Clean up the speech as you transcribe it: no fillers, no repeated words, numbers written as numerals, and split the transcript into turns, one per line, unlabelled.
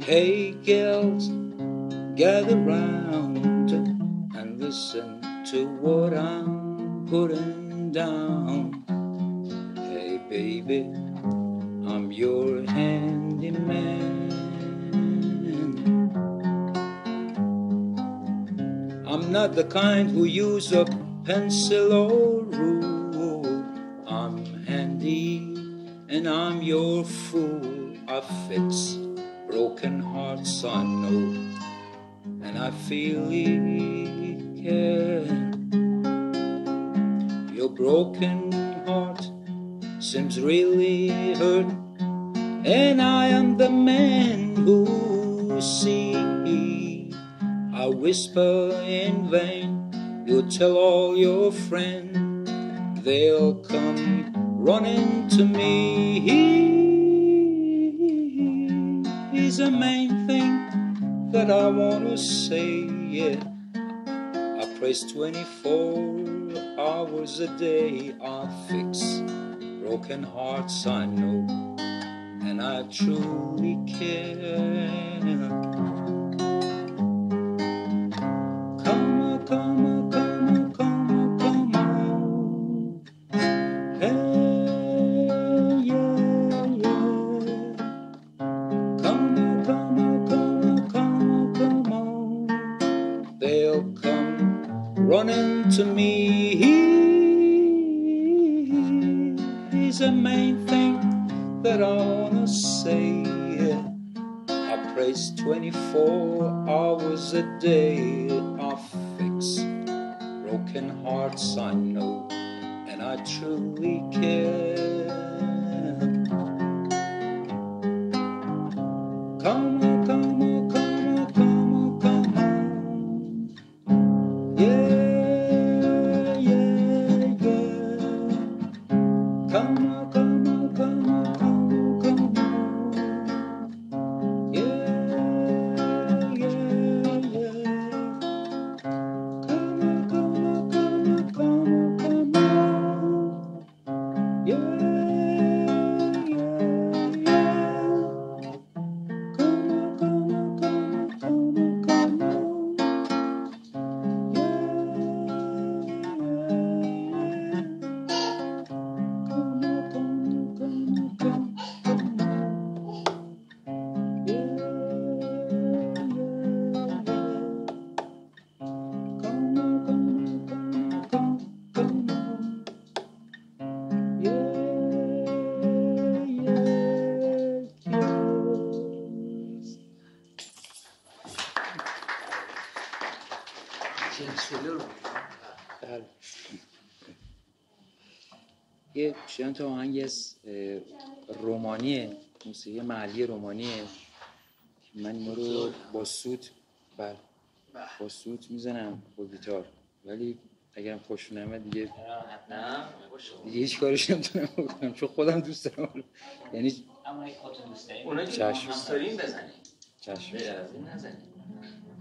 Hey girls, gather round and listen to what I'm putting down. Hey baby, I'm your handyman. I'm not the kind who use a pencil or rule. I'm handy and I'm your fool. I fix broken hearts, I know, and I feel it care. Your broken heart seems really hurt, and I am the man who see. I whisper in vain, you tell all your friends, they'll come running to me. He's the main thing that I want to say, yeah. I praise 24 hours a day. I fix broken hearts, I know, and I truly care. Come on, come on, come on, come on, come on. Hey, yeah, yeah. Come on, come on, come on, come on, come on. They'll come running to me. He's the main thing that I wanna say, yeah. I praise 24 hours a day. I fix broken hearts, I know, and I truly care. Come on, come on, come on, come on, come on. Yeah, yeah, yeah. Come on, come on, come on, come on, come on. Yeah, yeah, yeah. Come on, come on, come on, come on, come on. Yeah, yeah, yeah. Come on, come on, come on, come on, come on. Yeah, yeah, yeah. Come on, come on, come on, come on. یه چند تا آهنگ از رومانیه، موسیقی محلی رومانیه که من اینا رو با سوت میزنم با گیتار، ولی اگرم خوش نمیاد دیگه هیچ کارش نمیتونم بکنم چون خودم دوست دارم. یعنی
اما اگه خودتون دوست دارین اونا که دوست دارین بزنین،
چشم
غیر از این نزنین.